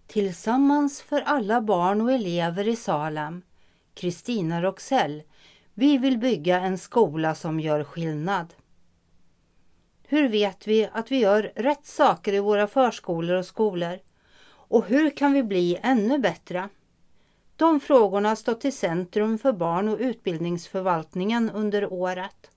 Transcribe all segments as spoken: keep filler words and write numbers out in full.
Tillsammans för alla barn och elever i Salem, Kristina Roxell, vi vill bygga en skola som gör skillnad. Hur vet vi att vi gör rätt saker i våra förskolor och skolor? Och hur kan vi bli ännu bättre? De frågorna har stått i centrum för barn- och utbildningsförvaltningen under året.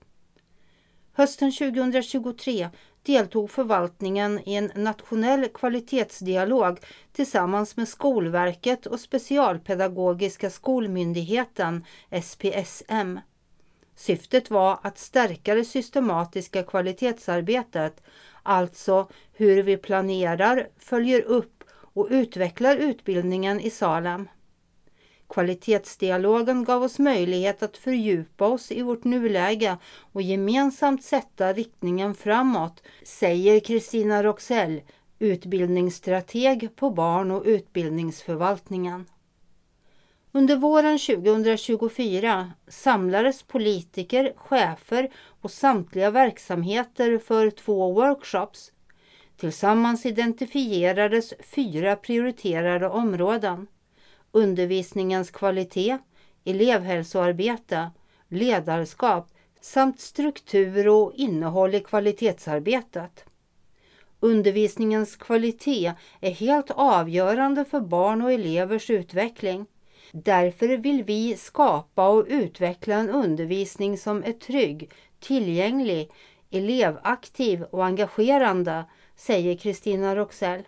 Hösten tjugohundratjugotre deltog förvaltningen i en nationell kvalitetsdialog tillsammans med Skolverket och Specialpedagogiska skolmyndigheten S P S M. Syftet var att stärka det systematiska kvalitetsarbetet, alltså hur vi planerar, följer upp och utvecklar utbildningen i Salem. Kvalitetsdialogen gav oss möjlighet att fördjupa oss i vårt nuläge och gemensamt sätta riktningen framåt, säger Kristina Roxell, utbildningsstrateg på barn- och utbildningsförvaltningen. Under våren tjugohundratjugofyra samlades politiker, chefer och samtliga verksamheter för två workshops. Tillsammans identifierades fyra prioriterade områden: undervisningens kvalitet, elevhälsoarbete, ledarskap samt struktur och innehåll i kvalitetsarbetet. Undervisningens kvalitet är helt avgörande för barn och elevers utveckling. Därför vill vi skapa och utveckla en undervisning som är trygg, tillgänglig, elevaktiv och engagerande, säger Kristina Roxell.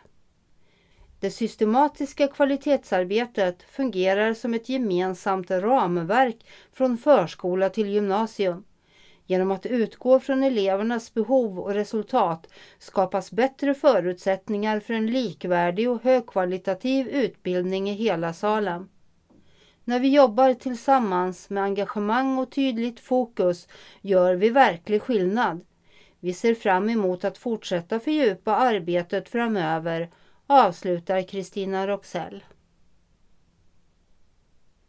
Det systematiska kvalitetsarbetet fungerar som ett gemensamt ramverk från förskola till gymnasium. Genom att utgå från elevernas behov och resultat skapas bättre förutsättningar för en likvärdig och högkvalitativ utbildning i hela Salem. När vi jobbar tillsammans med engagemang och tydligt fokus gör vi verklig skillnad. Vi ser fram emot att fortsätta fördjupa arbetet framöver, avslutar Kristina Roxell.